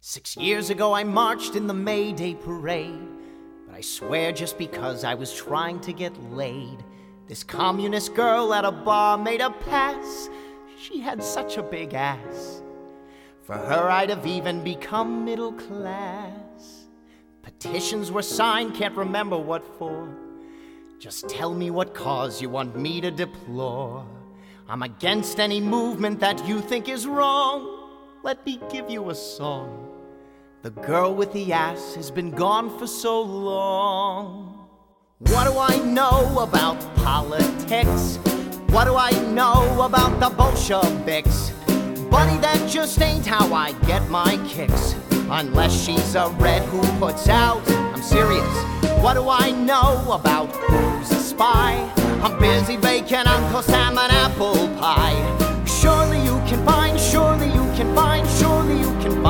6 years ago I marched in the May Day parade, but I swear just because I was trying to get laid, this communist girl at a bar made a pass. She had such a big ass. For her I'd have even become middle class. Petitions were signed, can't remember what for. Just tell me what cause you want me to deplore. I'm against any movement that you think is wrong. Let me give you a song. The girl with the ass has been gone for so long. What do I know about politics? What do I know about the Bolsheviks? Buddy, that just ain't how I get my kicks. Unless she's a red who puts out. I'm serious. What do I know about who's a spy? I'm busy baking Uncle Sam an apple pie. Surely you can find, surely you can find, surely you can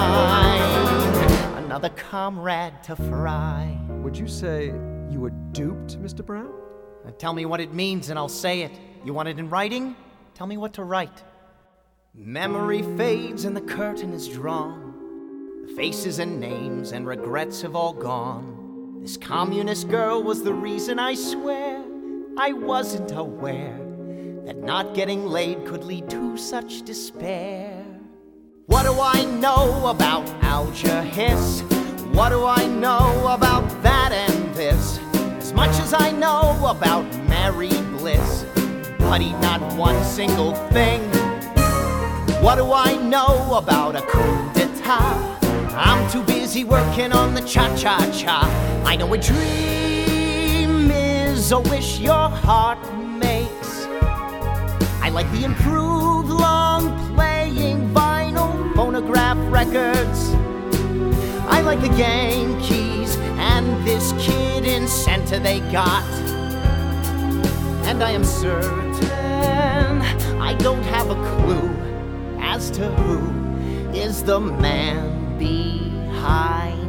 find another comrade to fry. Would you say you were duped, Mr. Brown? Tell me what it means and I'll say it. You want it in writing? Tell me what to write. Memory fades and the curtain is drawn. The faces and names and regrets have all gone. This communist girl was the reason, I swear. I wasn't aware that not getting laid could lead to such despair. What do I know about Alger Hiss? What do I know about that and this? As much as I know about Mary Bliss, buddy, not one single thing. What do I know about a coup d'etat? I'm too busy working on the cha-cha-cha. I know a dream is a wish your heart makes. I like the improved long-playing vinyl phonograph records. I like the game keys and this kid in center they got. And I am certain I don't have a clue as to who is the man behind